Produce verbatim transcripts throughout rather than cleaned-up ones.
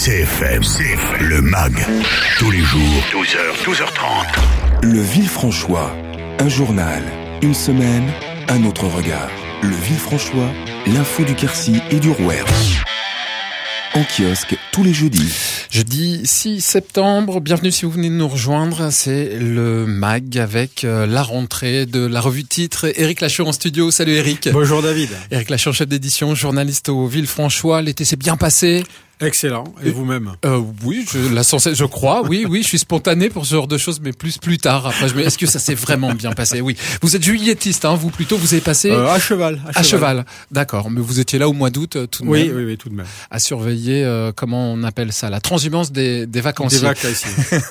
C F M, C F M, le M A G, tous les jours, douze heures, douze heures trente. Le Villefranchois, un journal, une semaine, un autre regard. Le Villefranchois, l'info du Quercy et du Rouergue. En kiosque tous les jeudis. Jeudi six septembre, bienvenue si vous venez de nous rejoindre, c'est le M A G avec euh, la rentrée de la revue titre. Éric Lachaud en studio, salut Éric. Bonjour David. Éric Lachaud, chef d'édition, journaliste au Villefranchois, l'été s'est bien passé. Excellent. Et, et vous-même? euh, Oui, je, la sensation, je crois. Oui, oui, je suis spontané pour ce genre de choses, mais plus plus tard. Après, je me, est-ce que ça s'est vraiment bien passé? Oui. Vous êtes juillettiste, hein, vous plutôt. Vous avez passé euh, à cheval. À, à cheval. cheval. D'accord. Mais vous étiez là au mois d'août, tout de oui, même. Oui, oui, tout de même. À surveiller, euh, comment on appelle ça, la transhumance des des vacanciers. Des vacanciers.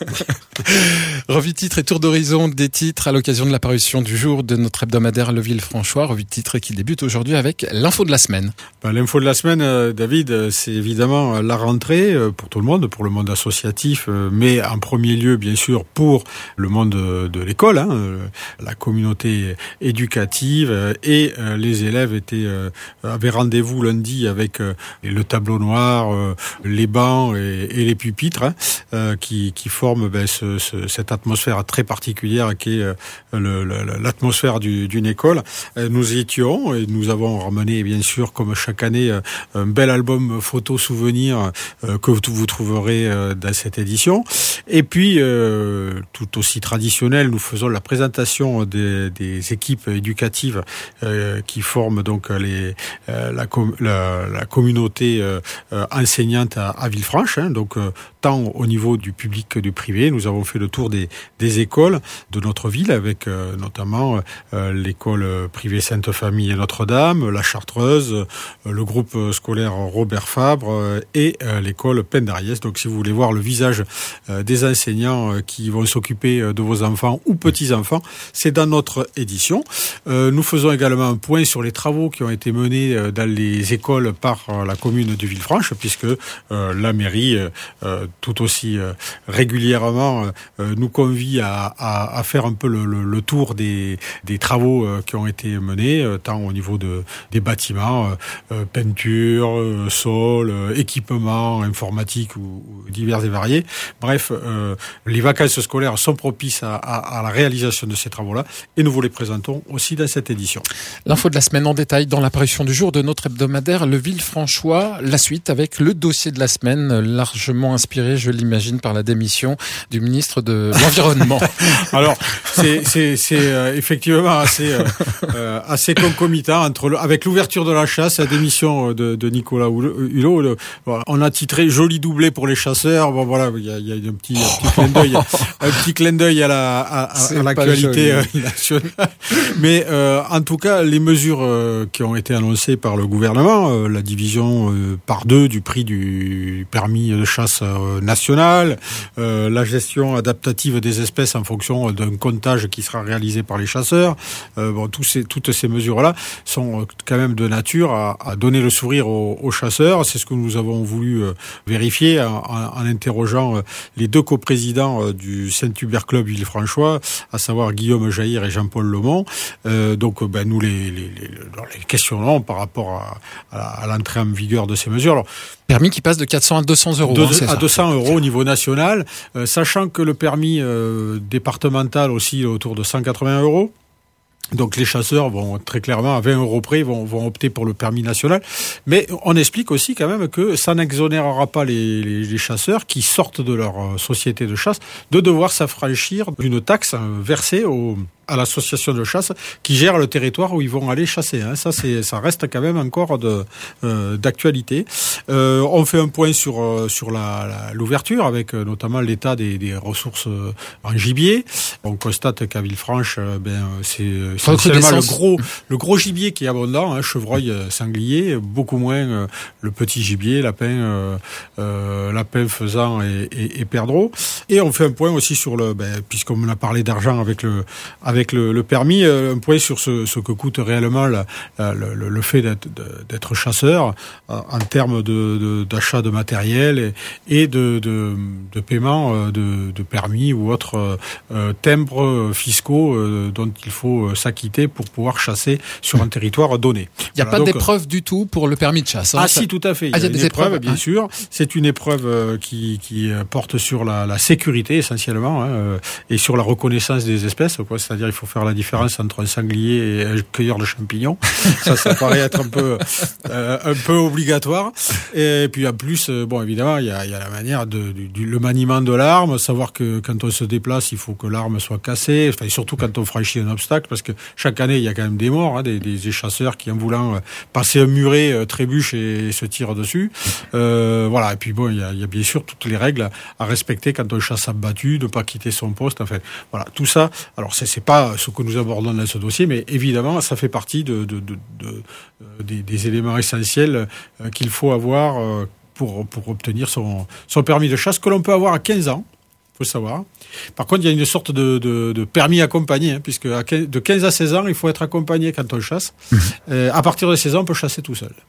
Revue titre et tour d'horizon des titres à l'occasion de la parution du jour de notre hebdomadaire Le Villefranchois. Revue titre qui débute aujourd'hui avec l'info de la semaine. Ben, l'info de la semaine, euh, David, c'est évidemment la rentrée euh, pour tout le monde, pour le monde associatif, euh, mais en premier lieu, bien sûr, pour le monde de, de l'école, hein, euh, la communauté éducative euh, et euh, les élèves étaient euh, avaient rendez-vous lundi avec euh, le tableau noir, euh, les bancs et, et les pupitres, hein, euh, qui, qui forment ben, ce, ce, cette atmosphère très particulière qui est euh, le, le, l'atmosphère du, d'une école. Euh, nous y étions et nous avons ramené, bien sûr, comme chaque année, euh, un bel album photo souvenir euh, que vous trouverez euh, dans cette édition. Et puis, euh, tout aussi traditionnel, nous faisons la présentation des, des équipes éducatives euh, qui forment donc les, euh, la, com- la, la communauté euh, enseignante à, à Villefranche, hein, donc euh, tant au niveau du public que du privé. Nous avons fait le tour des, des écoles de notre ville avec euh, notamment euh, l'école privée Sainte-Famille et Notre-Dame, la Chartreuse, euh, le groupe scolaire Robert Fabre euh, et euh, l'école Penn d'Ariès. Donc si vous voulez voir le visage euh, des enseignants euh, qui vont s'occuper euh, de vos enfants ou petits-enfants, c'est dans notre édition. Euh, nous faisons également un point sur les travaux qui ont été menés euh, dans les écoles par euh, la commune de Villefranche, puisque euh, la mairie euh, tout aussi euh, régulièrement euh, nous convie à, à, à faire un peu le, le, le tour des, des travaux euh, qui ont été menés, euh, tant au niveau de, des bâtiments, euh, euh, peinture, euh, sol, euh, équipement, informatique ou, ou divers et variés. Bref, euh, les vacances scolaires sont propices à, à, à la réalisation de ces travaux-là et nous vous les présentons aussi dans cette édition. L'info de la semaine en détail dans l'apparition du jour de notre hebdomadaire Le Villefranchois. La suite avec le dossier de la semaine, largement inspiré, je l'imagine, par la démission du ministre de l'Environnement. Alors, c'est, c'est, c'est euh, effectivement assez, euh, euh, assez concomitant entre le, avec l'ouverture de la chasse, la démission de, de Nicolas Hulot. Le, voilà, on a titré joli doublé pour les chasseurs. Bon voilà, il y a, il y a un petit, un petit clin d'œil, un petit clin d'œil à la, à, à, à l'actualité euh, nationale. Mais euh, en tout cas, les mesures euh, qui ont été annoncées par le gouvernement, euh, la division euh, par deux du prix du permis de chasse euh, national, euh, la gestion adaptative des espèces en fonction d'un comptage qui sera réalisé par les chasseurs. Euh, bon, tous ces, toutes ces mesures-là sont quand même de nature à, à donner le sourire aux, aux chasseurs. C'est ce que nous avons voulu euh, vérifier en, en, en interrogeant euh, les deux coprésidents euh, du Saint-Hubert Club Villefranchois, à savoir Guillaume Jaïr et Jean-Paul Lemont. Euh, donc, ben, nous les, les, les, les questionnons par rapport à, à, à l'entrée en vigueur de ces mesures. Alors, permis qui passe de quatre cents à deux cents euros. De, hein, c'est à ça. deux cents euros au niveau national, euh, sachant que le permis euh, départemental aussi autour de cent quatre-vingts euros. Donc les chasseurs vont très clairement à vingt euros près vont, vont opter pour le permis national, mais on explique aussi quand même que ça n'exonérera pas les, les, les chasseurs qui sortent de leur société de chasse de devoir s'affranchir d'une taxe versée au à l'association de chasse qui gère le territoire où ils vont aller chasser. Hein. Ça, c'est, ça reste quand même encore de, euh, d'actualité. Euh, on fait un point sur euh, sur la, la, l'ouverture avec euh, notamment l'état des, des ressources euh, en gibier. On constate qu'à Villefranche, euh, ben c'est, c'est seulement le gros le gros gibier qui est abondant, hein, chevreuil, euh, sanglier, beaucoup moins euh, le petit gibier, lapin, euh, euh, lapin, faisan et, et, et perdreau. Et on fait un point aussi sur le, ben, puisqu'on a parlé d'argent avec le avec avec le, le permis. Un point sur ce, ce que coûte réellement la, la, le, le fait d'être, d'être chasseur en termes de, de, d'achat de matériel et, et de, de, de paiement de, de permis ou autres euh, timbres fiscaux euh, dont il faut s'acquitter pour pouvoir chasser sur un territoire donné. Il n'y a voilà, pas donc, d'épreuve du tout pour le permis de chasse. Hein, ah ça... si, tout à fait. Il y a, ah, il y a une des épreuve, épreuves, bien hein. sûr. C'est une épreuve qui, qui porte sur la, la sécurité essentiellement hein, et sur la reconnaissance des espèces. Quoi. C'est-à-dire il faut faire la différence entre un sanglier et un cueilleur de champignons. ça, ça paraît être un peu, euh, un peu obligatoire. Et puis en plus, bon, évidemment, il y a, il y a la manière de, du, du le maniement de l'arme, savoir que quand on se déplace, il faut que l'arme soit cassée. Enfin, surtout quand on franchit un obstacle, parce que chaque année, il y a quand même des morts, hein, des, des chasseurs qui, en voulant passer un muret, euh, trébuchent et, et se tirent dessus. Euh, voilà. Et puis bon, il y a, il y a bien sûr toutes les règles à respecter quand on chasse abattu, de pas quitter son poste. Enfin, voilà, tout ça. Alors, c'est, c'est pas ce que nous abordons dans ce dossier, mais évidemment, ça fait partie de, de, de, de, de des, des éléments essentiels euh, qu'il faut avoir euh, pour pour obtenir son son permis de chasse que l'on peut avoir à quinze ans. Faut savoir. Par contre, il y a une sorte de, de, de permis accompagné, hein, puisque à quinze, de quinze à seize ans, il faut être accompagné quand on chasse. Mmh. Euh, à partir de seize ans, on peut chasser tout seul.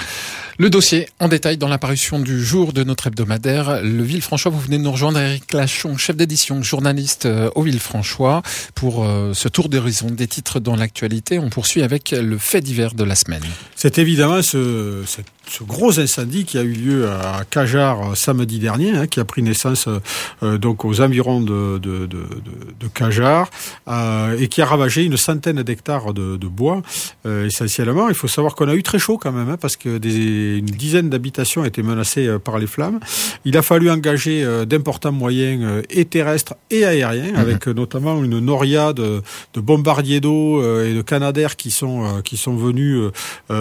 Le dossier en détail dans l'apparition du jour de notre hebdomadaire Le Villefranchois. Vous venez de nous rejoindre, Éric Lachon, chef d'édition, journaliste au Villefranchois, pour euh, ce tour d'horizon des titres dans l'actualité. On poursuit avec le fait divers de la semaine. C'est évidemment ce, ce, ce gros incendie qui a eu lieu à Cajar samedi dernier, hein, qui a pris naissance euh, donc aux environs de, de, de, de, de Cajar euh, et qui a ravagé une centaine d'hectares de, de bois. Euh, essentiellement, il faut savoir qu'on a eu très chaud quand même, hein, parce que des une dizaine d'habitations étaient menacées par les flammes. Il a fallu engager d'importants moyens et terrestres et aériens, mmh. avec notamment une noria de, de bombardiers d'eau et de canadaires qui sont qui sont venus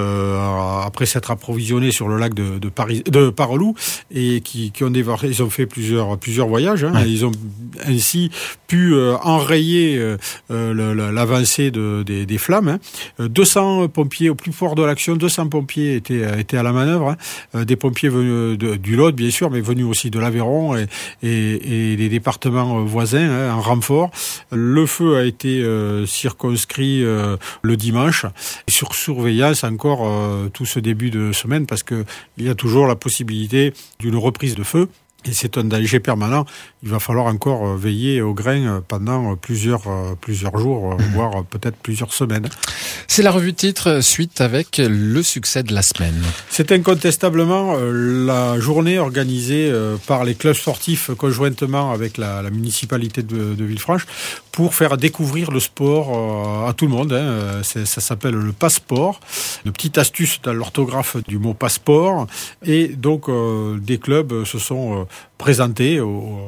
euh, après s'être approvisionnés sur le lac de, de Paris, de Parelou, et qui, qui ont dévoré. Ils ont fait plusieurs plusieurs voyages. Hein, mmh. Ils ont ainsi pu euh, enrayer euh, l'avancée de, des, des flammes. Hein. deux cents pompiers au plus fort de l'action. deux cents pompiers étaient étaient à la manœuvre, hein. euh, des pompiers venus de, du Lot, bien sûr, mais venus aussi de l'Aveyron et, et, et des départements voisins, hein, en renfort. Le feu a été euh, circonscrit euh, le dimanche, et sur surveillance encore euh, tout ce début de semaine, parce que il y a toujours la possibilité d'une reprise de feu. Et c'est un danger permanent. Il va falloir encore veiller au grain pendant plusieurs plusieurs jours, mmh. voire peut-être plusieurs semaines. C'est la revue titre suite avec le succès de la semaine. C'est incontestablement la journée organisée par les clubs sportifs conjointement avec la, la municipalité de, de Villefranche pour faire découvrir le sport à tout le monde. Hein. C'est, ça s'appelle le passeport. Une petite astuce dans l'orthographe du mot passeport. Et donc euh, des clubs se sont euh, présentés au,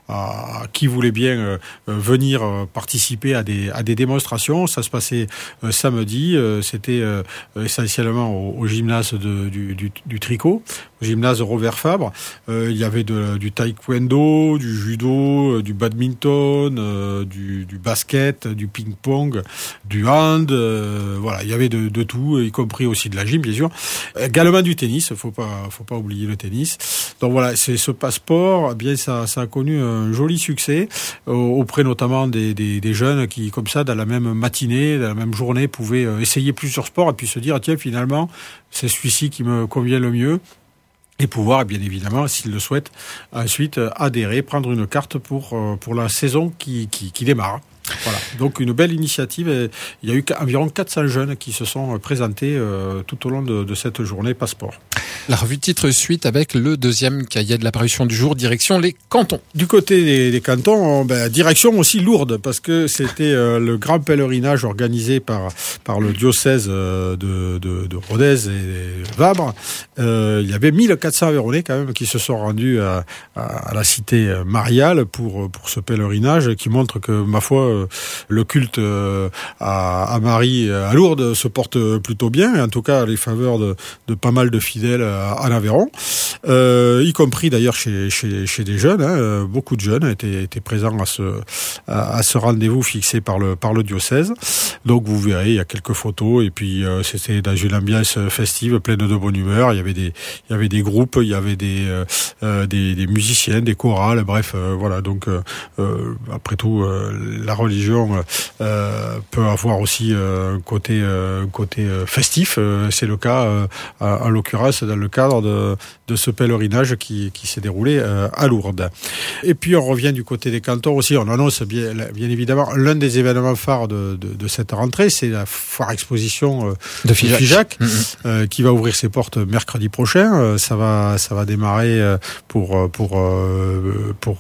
à, à qui voulait bien euh, venir participer à des, à des démonstrations. Ça se passait euh, samedi. Euh, c'était euh, essentiellement au, au gymnase de, du, du, du tricot, au gymnase Robert Fabre. Euh, il y avait de, du taekwondo, du judo, du badminton, euh, du, du basket, du ping-pong, du hand. Euh, voilà, il y avait de, de tout, y compris aussi de la gym, bien sûr. Également du tennis. Faut pas, faut pas oublier le tennis. Donc voilà, c'est ce passeport. Eh bien, ça, ça a connu un joli succès euh, auprès notamment des, des, des jeunes qui, comme ça, dans la même matinée, dans la même journée, pouvaient euh, essayer plusieurs sports et puis se dire tiens, finalement, c'est celui-ci qui me convient le mieux. Et pouvoir, bien évidemment, s'ils le souhaitent, ensuite adhérer, prendre une carte pour pour la saison qui qui, qui démarre. Voilà, donc une belle initiative. Il y a eu environ quatre cents jeunes qui se sont présentés euh, tout au long de, de cette journée passeport. La revue titre suite avec le deuxième cahier de l'apparition du jour, direction les cantons. Du côté des, des cantons, ben, direction aussi lourde, parce que c'était euh, le grand pèlerinage organisé par par le diocèse de, de, de Rodez et Vabre. Euh, il y avait mille quatre cents Aveyronnais quand même qui se sont rendus à, à, à la cité mariale pour pour ce pèlerinage qui montre que, ma foi, le culte à, à Marie à Lourdes se porte plutôt bien. En tout cas, les faveurs de, de pas mal de fidèles en Aveyron, euh, y compris d'ailleurs chez, chez, chez des jeunes. Hein, beaucoup de jeunes étaient, étaient présents à ce, à, à ce rendez-vous fixé par le, par le diocèse. Donc vous verrez, il y a quelques photos et puis euh, c'était dans une ambiance festive, pleine de bonne humeur. Il y avait des, il y avait des groupes, il y avait des, euh, des, des musiciens, des chorales, bref, euh, voilà. Donc euh, euh, après tout, euh, la religion euh, peut avoir aussi euh, un côté, euh, un côté euh, festif. Euh, c'est le cas, euh, en l'occurrence, dans le cadre de, de ce pèlerinage qui, qui s'est déroulé euh, à Lourdes. Et puis on revient du côté des cantors aussi. On annonce bien, bien évidemment l'un des événements phares de, de, de cette rentrée, c'est la foire exposition euh, de Figeac, Figeac mmh. euh, qui va ouvrir ses portes mercredi prochain. Euh, ça va, ça va démarrer pour pour euh, pour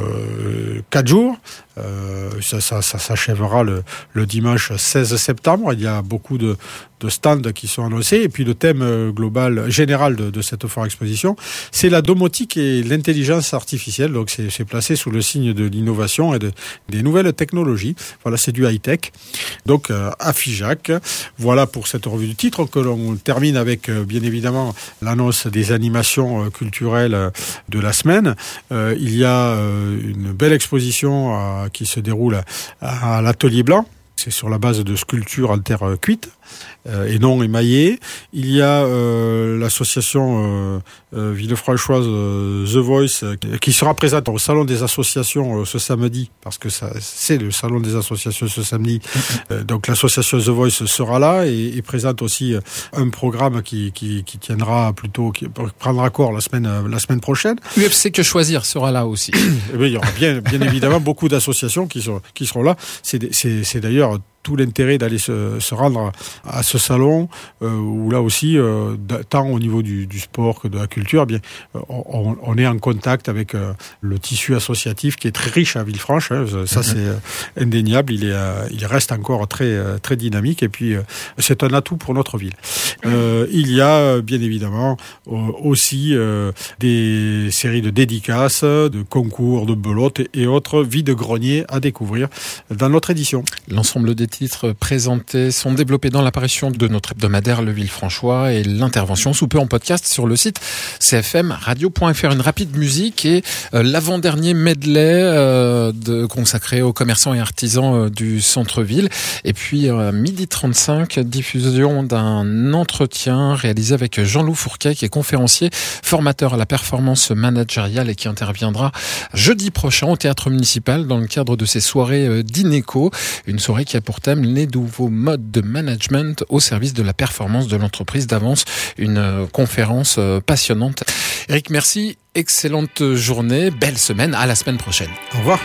euh, quatre jours. Euh, ça, ça, ça s'achèvera le, le dimanche seize septembre. Il y a beaucoup de, de stands qui sont annoncés. Et puis le thème global, général de, de cette foire exposition, c'est la domotique et l'intelligence artificielle. Donc c'est, c'est placé sous le signe de l'innovation et de, des nouvelles technologies. Voilà, c'est du high-tech. Donc euh, à Figeac. Voilà pour cette revue du titre que l'on termine avec, euh, bien évidemment, l'annonce des animations euh, culturelles euh, de la semaine. Euh, il y a euh, une belle exposition à qui se déroule à, à l'Atelier Blanc. C'est sur la base de sculptures en terre cuite euh, et non émaillée. Il y a euh, l'association euh, euh, Villefranchoise euh, The Voice euh, qui sera présente au Salon des associations euh, ce samedi, parce que ça, c'est le Salon des associations ce samedi. Euh, donc l'association The Voice sera là et, et présente aussi euh, un programme qui, qui, qui tiendra plutôt, qui prendra corps la semaine, euh, la semaine prochaine. U F C Que Choisir sera là aussi. Et bien, il y aura bien, bien évidemment beaucoup d'associations qui, sont, qui seront là. C'est, c'est, c'est d'ailleurs tout l'intérêt d'aller se, se rendre à, à ce salon euh, où là aussi, euh, tant au niveau du, du sport que de la culture, eh bien, on, on est en contact avec euh, le tissu associatif qui est très riche à Villefranche. Hein, ça, mm-hmm. c'est euh, indéniable. Il, est, euh, il reste encore très, euh, très dynamique et puis euh, c'est un atout pour notre ville. Euh, il y a bien évidemment euh, aussi euh, des séries de dédicaces, de concours, de belote et, et autres vide-greniers à découvrir dans notre édition. L'ensemble des titres présentés sont développés dans l'apparition de notre hebdomadaire Le Villefranchois et l'intervention sous peu en podcast sur le site c f m radio point f r. Une rapide musique et euh, l'avant-dernier medley euh, de, consacré aux commerçants et artisans euh, du centre-ville. Et puis euh, midi trente-cinq, diffusion d'un entretien réalisé avec Jean-Loup Fourquet, qui est conférencier, formateur à la performance managériale et qui interviendra jeudi prochain au Théâtre Municipal dans le cadre de ses soirées euh, d'Ineco. Une soirée qui a pour thème les nouveaux modes de management au service de la performance de l'entreprise d'avance. Une euh, conférence euh, passionnante. Eric, merci. Excellente journée. Belle semaine. À la semaine prochaine. Au revoir.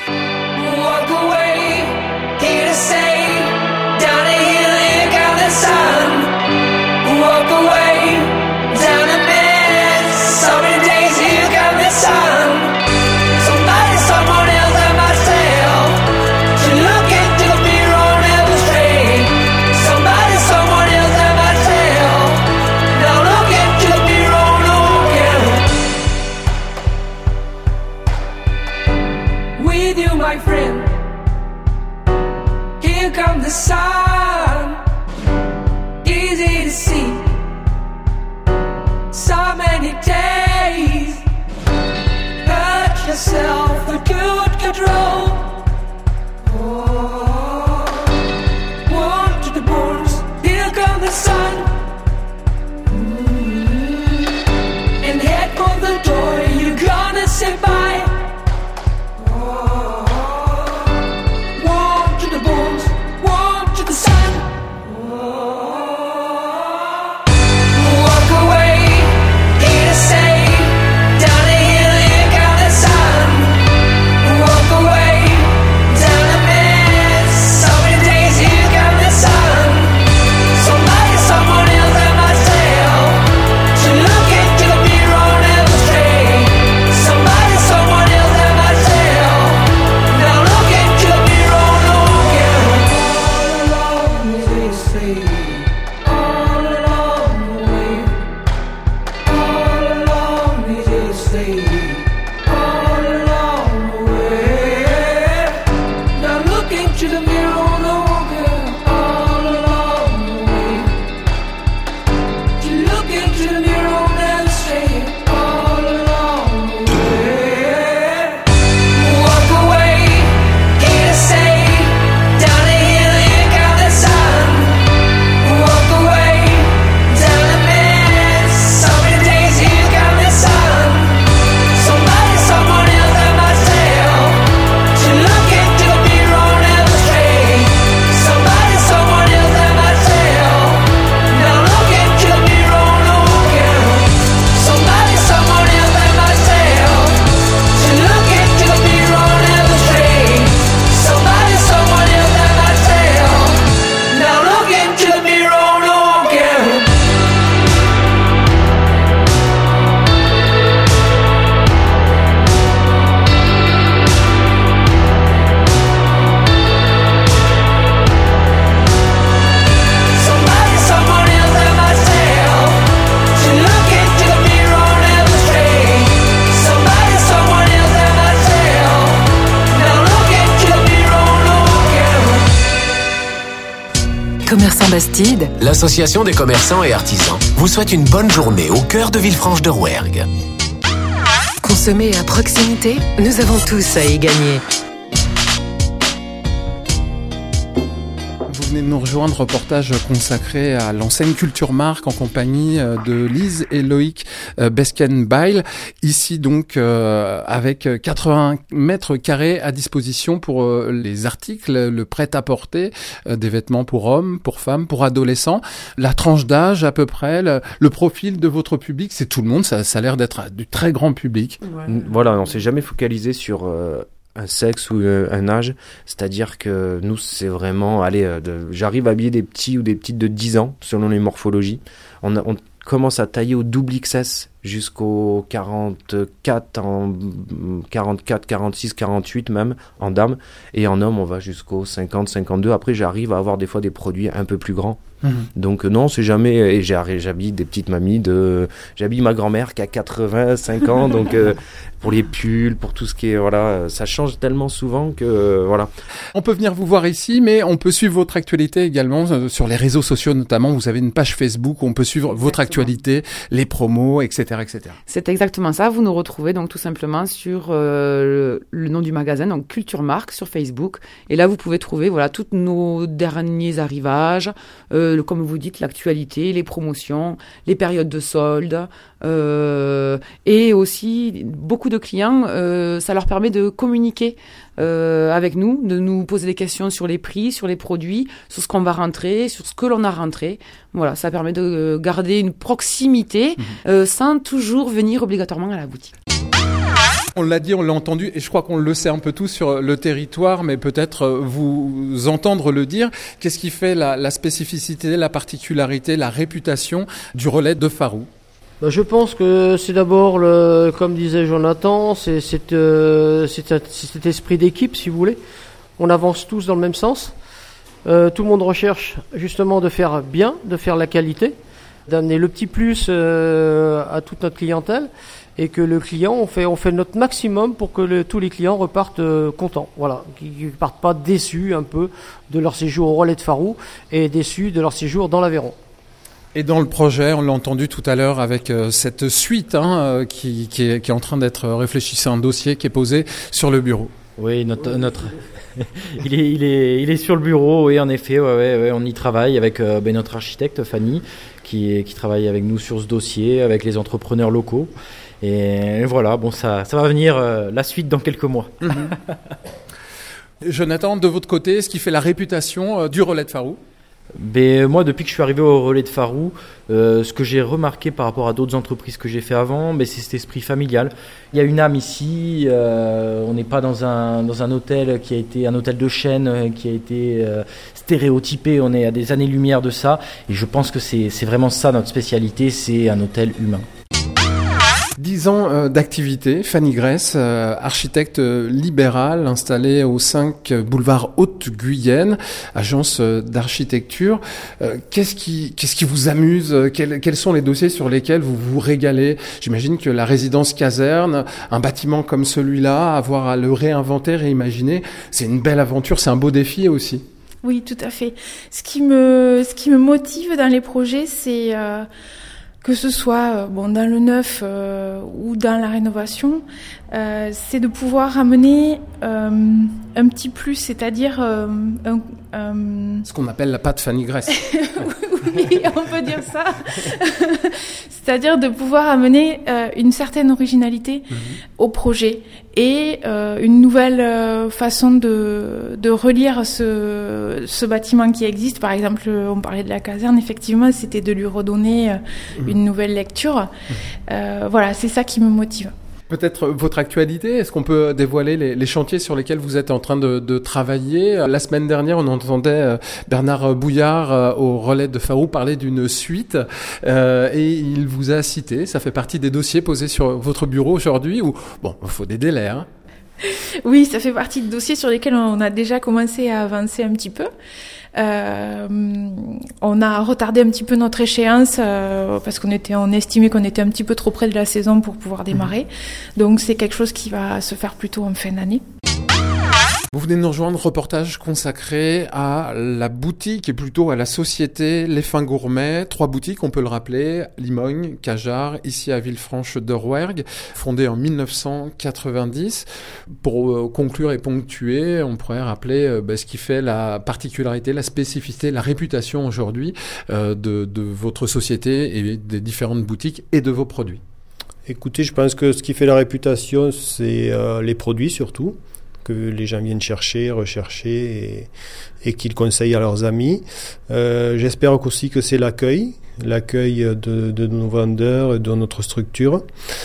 My friend, here comes the sun, easy to see, so many days, hurt yourself, the good control, oh, want to the bones, here comes the sun, mm-hmm. And head for the door, you're gonna say bye. Away Saint-Bastide, l'association des commerçants et artisans vous souhaite une bonne journée au cœur de Villefranche de Rouergue. consommer à proximité, nous avons tous à y gagner. Vous venez de nous rejoindre, reportage consacré à l'enseigne Culture Marque en compagnie de Lise et Loïc Besken-Bail. Ici donc euh, avec quatre-vingts mètres carrés à disposition pour euh, les articles, le prêt-à-porter, euh, des vêtements pour hommes, pour femmes, pour adolescents. La tranche d'âge à peu près, le, le profil de votre public, c'est tout le monde, ça, ça a l'air d'être du très grand public. Ouais. Voilà, on s'est jamais focalisé sur... Euh un sexe ou euh, un âge, c'est-à-dire que nous c'est vraiment, allez, euh, de, j'arrive à habiller des petits ou des petites de dix ans selon les morphologies. On, a, on commence à tailler au double X S jusqu'au quarante-quatre, en quarante-quatre, quarante-six, quarante-huit même en dames, et en homme on va jusqu'au cinquante, cinquante-deux. Après j'arrive à avoir des fois des produits un peu plus grands. Mmh. Donc non, c'est jamais, et j'habille des petites mamies de, j'habille ma grand-mère qui a quatre-vingt-cinq ans, donc euh, pour les pulls, pour tout ce qui est, voilà, ça change tellement souvent que euh, voilà. On peut venir vous voir ici, mais on peut suivre votre actualité également euh, sur les réseaux sociaux notamment. Vous avez une page Facebook où on peut suivre exactement votre actualité, les promos, et cetera, et cetera. C'est exactement ça. Vous nous retrouvez donc tout simplement sur euh, le, le nom du magasin, donc Culture Marque sur Facebook. Et là, vous pouvez trouver voilà tous nos derniers arrivages. Euh, Le, comme vous dites, l'actualité, les promotions, les périodes de soldes, euh, et aussi beaucoup de clients, euh, ça leur permet de communiquer euh, avec nous, de nous poser des questions sur les prix, sur les produits, sur ce qu'on va rentrer, sur ce que l'on a rentré. Voilà, ça permet de garder une proximité mmh. euh, sans toujours venir obligatoirement à la boutique. On l'a dit, on l'a entendu, et je crois qu'on le sait un peu tous sur le territoire, mais peut-être vous entendre le dire. Qu'est-ce qui fait la, la spécificité, la particularité, la réputation du relais de Farou ? Ben, je pense que c'est d'abord, le, comme disait Jonathan, c'est, c'est, euh, c'est, c'est cet esprit d'équipe, si vous voulez. On avance tous dans le même sens. Euh, tout le monde recherche justement de faire bien, de faire la qualité, d'amener le petit plus euh, à toute notre clientèle. Et que le client, on fait, on fait notre maximum pour que le, tous les clients repartent euh, contents. Voilà, qu'ils ne partent pas déçus un peu de leur séjour au relais de Farou et déçus de leur séjour dans l'Aveyron. Et dans le projet, on l'a entendu tout à l'heure avec euh, cette suite hein, qui, qui, est, qui est en train d'être réfléchie, c'est un dossier qui est posé sur le bureau. Oui, notre, notre... il est, il est, il est sur le bureau. Oui, en effet, ouais, ouais, ouais, on y travaille avec euh, ben, notre architecte Fanny, qui, est, qui travaille avec nous sur ce dossier, avec les entrepreneurs locaux. Et voilà, bon, ça, ça va venir euh, la suite dans quelques mois. Mmh. Jonathan, de votre côté, ce qui fait la réputation euh, du relais de Farou ? Ben, moi, depuis que je suis arrivé au relais de Farou, euh, ce que j'ai remarqué par rapport à d'autres entreprises que j'ai fait avant, ben, c'est cet esprit familial. Il y a une âme ici. Euh, on n'est pas dans un dans un hôtel qui a été un hôtel de chaîne qui a été euh, stéréotypé. On est à des années-lumière de ça. Et je pense que c'est c'est vraiment ça notre spécialité. C'est un hôtel humain. Dix ans euh, d'activité, Fanny Grèce, euh, architecte euh, libérale installée au cinq boulevard Haute-Guyenne, agence euh, d'architecture. Euh, qu'est-ce qui, qu'est-ce qui vous amuse ? quels, quels sont les dossiers sur lesquels vous vous régalez ? J'imagine que la résidence caserne, un bâtiment comme celui-là, avoir à le réinventer, réimaginer, c'est une belle aventure, c'est un beau défi aussi. Oui, tout à fait. Ce qui me, ce qui me motive dans les projets, c'est euh, que ce soit euh, bon dans le neuf euh, ou dans la rénovation, euh, c'est de pouvoir amener euh, un petit plus, c'est-à-dire euh, un, un... ce qu'on appelle la patte Fanny Grèce. Oui, on peut dire ça. C'est-à-dire de pouvoir amener euh, une certaine originalité mmh. au projet et euh, une nouvelle euh, façon de, de relire ce, ce bâtiment qui existe. Par exemple, on parlait de la caserne, effectivement, c'était de lui redonner euh, mmh. une nouvelle lecture. Mmh. Euh, voilà, c'est ça qui me motive. Peut-être votre actualité, est-ce qu'on peut dévoiler les, les chantiers sur lesquels vous êtes en train de, de travailler ? La semaine dernière, on entendait Bernard Bouillard au relais de Farou parler d'une suite euh, et il vous a cité, ça fait partie des dossiers posés sur votre bureau aujourd'hui où, bon, il faut des délais, hein ? Oui, ça fait partie de dossiers sur lesquels on a déjà commencé à avancer un petit peu. Euh, on a retardé un petit peu notre échéance euh, parce qu'on était, on estimait qu'on était un petit peu trop près de la saison pour pouvoir démarrer. Donc c'est quelque chose qui va se faire plutôt en fin d'année. Vous venez de nous rejoindre, reportage consacré à la boutique et plutôt à la société Les Fins Gourmets. Trois boutiques, on peut le rappeler, Limogne, Cajarc, ici à Villefranche de Rouergue, fondée en mille neuf cent quatre-vingt-dix. Pour euh, conclure et ponctuer, on pourrait rappeler euh, bah, ce qui fait la particularité, la spécificité, la réputation aujourd'hui euh, de, de votre société et des différentes boutiques et de vos produits. Écoutez, je pense que ce qui fait la réputation, c'est euh, les produits surtout, que les gens viennent chercher, rechercher et, et qu'ils conseillent à leurs amis. Euh, j'espère aussi que c'est l'accueil, l'accueil de, de nos vendeurs, de notre structure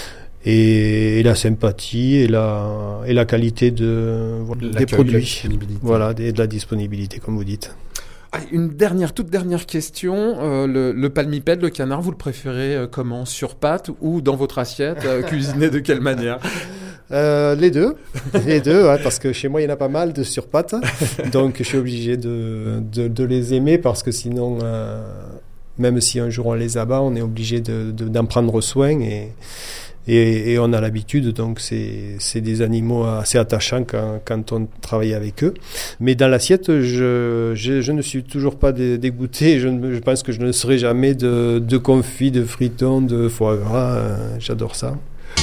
et, et la sympathie et la, et la qualité de, des produits. Voilà, et de la disponibilité, comme vous dites. Une dernière, toute dernière question. Euh, le, le palmipède, le canard, vous le préférez euh, comment? Sur pâte ou dans votre assiette? euh, Cuisiné de quelle manière? Euh, les deux, les deux, ouais, parce que chez moi il y en a pas mal de sur pâte, donc je suis obligé de, de, de les aimer parce que sinon, euh, même si un jour on les abat, on est obligé de, de, d'en prendre soin et, et, et on a l'habitude, donc c'est, c'est des animaux assez attachants quand, quand on travaille avec eux. Mais dans l'assiette, je, je, je ne suis toujours pas dégoûté, je, ne, je pense que je ne serai jamais de, de confit, de fritons, de foie gras, euh, j'adore ça.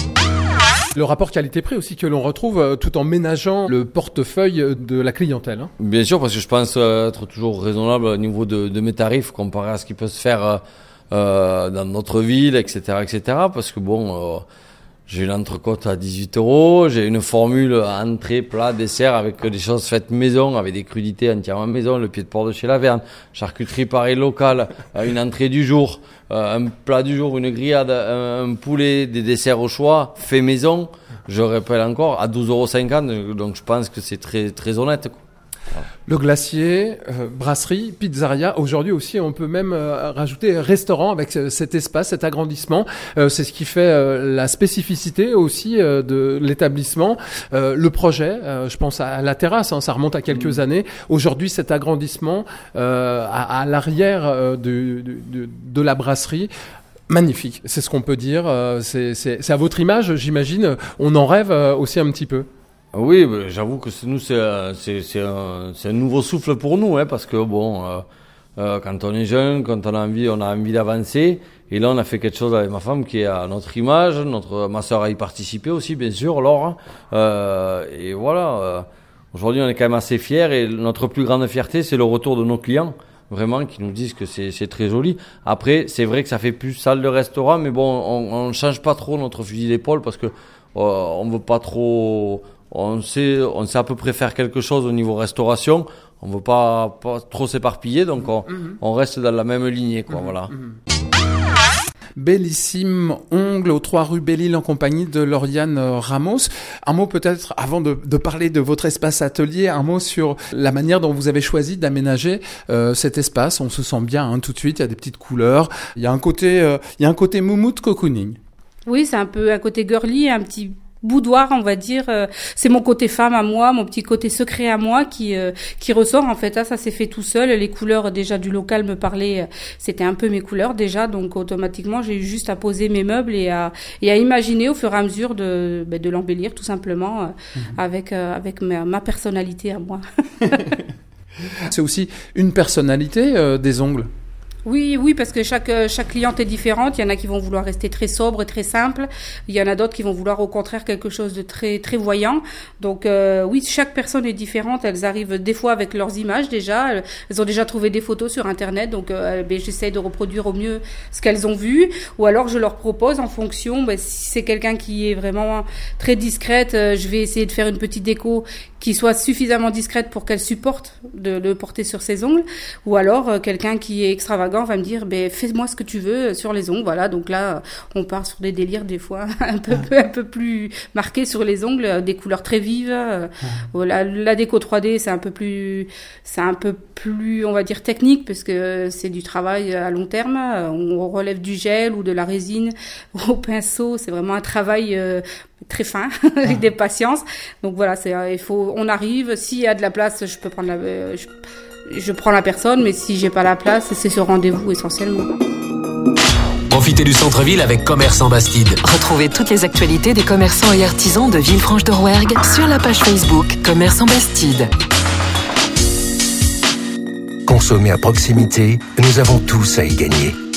Le rapport qualité-prix aussi que l'on retrouve euh, tout en ménageant le portefeuille de la clientèle. Hein. Bien sûr, parce que je pense euh, être toujours raisonnable au niveau de, de mes tarifs comparé à ce qui peut se faire euh, dans notre ville, et cetera, et cetera. Parce que bon, euh, j'ai l'entrecôte à dix-huit euros, j'ai une formule entrée, plat, dessert avec des choses faites maison, avec des crudités entièrement maison, le pied de porc de chez Laverne, charcuterie pareil locale, une entrée du jour, un plat du jour, une grillade, un poulet, des desserts au choix, fait maison, je rappelle encore, à douze euros cinquante, donc je pense que c'est très, très honnête, quoi. Le glacier, euh, brasserie, pizzeria. Aujourd'hui aussi, on peut même euh, rajouter restaurant avec euh, cet espace, cet agrandissement. Euh, c'est ce qui fait euh, la spécificité aussi euh, de l'établissement. Euh, le projet, euh, je pense à la terrasse, hein, ça remonte à quelques mmh. années. Aujourd'hui, cet agrandissement euh, à, à l'arrière euh, de, de, de, de la brasserie. Magnifique, c'est ce qu'on peut dire. Euh, c'est, c'est, c'est à votre image, j'imagine. On en rêve euh, aussi un petit peu. Oui, bah, j'avoue que c'est, nous, c'est, c'est, c'est, un, c'est un nouveau souffle pour nous, hein, parce que bon, euh, euh, quand on est jeune, quand on a envie, on a envie d'avancer. Et là, on a fait quelque chose avec ma femme qui est à notre image. Notre, ma sœur a y participé aussi, bien sûr, Laure. Euh, et voilà, euh, aujourd'hui, on est quand même assez fiers. Et notre plus grande fierté, c'est le retour de nos clients, vraiment, qui nous disent que c'est, c'est très joli. Après, c'est vrai que ça fait plus salle de restaurant, mais bon, on ne change pas trop notre fusil d'épaule parce que euh, on veut pas trop... On sait, on sait à peu près faire quelque chose au niveau restauration. On veut pas, pas trop s'éparpiller, donc on, mmh. on reste dans la même lignée, quoi, mmh. voilà. Mmh. Bellissime ongle aux trois rue Belle-Île en compagnie de Lauriane Ramos. Un mot peut-être, avant de, de parler de votre espace atelier, un mot sur la manière dont vous avez choisi d'aménager euh, cet espace. On se sent bien, hein, tout de suite, il y a des petites couleurs. Il y a un côté, euh, il y a un côté moumoute cocooning. Oui, c'est un peu un côté girly, un petit boudoir, on va dire. Euh, c'est mon côté femme à moi, mon petit côté secret à moi qui euh, qui ressort en fait. Ah, ça s'est fait tout seul. Les couleurs déjà du local me parlaient, c'était un peu mes couleurs déjà, donc automatiquement j'ai eu juste à poser mes meubles et à et à imaginer au fur et à mesure de ben, de l'embellir tout simplement euh, mmh. avec euh, avec ma, ma personnalité à moi. C'est aussi une personnalité euh, des ongles. Oui, oui, parce que chaque chaque cliente est différente. Il y en a qui vont vouloir rester très sobre, très simple. Il y en a d'autres qui vont vouloir au contraire quelque chose de très très voyant. Donc euh, oui, chaque personne est différente. Elles arrivent des fois avec leurs images déjà. Elles ont déjà trouvé des photos sur internet, donc euh, ben, j'essaie de reproduire au mieux ce qu'elles ont vu. Ou alors je leur propose en fonction. Ben, si c'est quelqu'un qui est vraiment très discrète, euh, je vais essayer de faire une petite déco qui soit suffisamment discrète pour qu'elle supporte de le porter sur ses ongles. Ou alors euh, quelqu'un qui est extravagant va me dire ben fais-moi ce que tu veux sur les ongles, voilà. Donc là on part sur des délires des fois un peu un peu plus marqués sur les ongles, des couleurs très vives. Voilà, la déco trois D c'est un peu plus c'est un peu plus on va dire technique parce que c'est du travail à long terme. On relève du gel ou de la résine au pinceau, c'est vraiment un travail euh, très fin avec des patiences. Donc voilà, c'est il faut on arrive, s'il y a de la place, je peux prendre la euh, je, je prends la personne, mais si j'ai pas la place, c'est ce rendez-vous essentiellement. Profitez du centre-ville avec Commerçants Bastide. Retrouvez toutes les actualités des commerçants et artisans de Villefranche-de-Rouergue sur la page Facebook Commerçants Bastide. Consommer à proximité, nous avons tous à y gagner.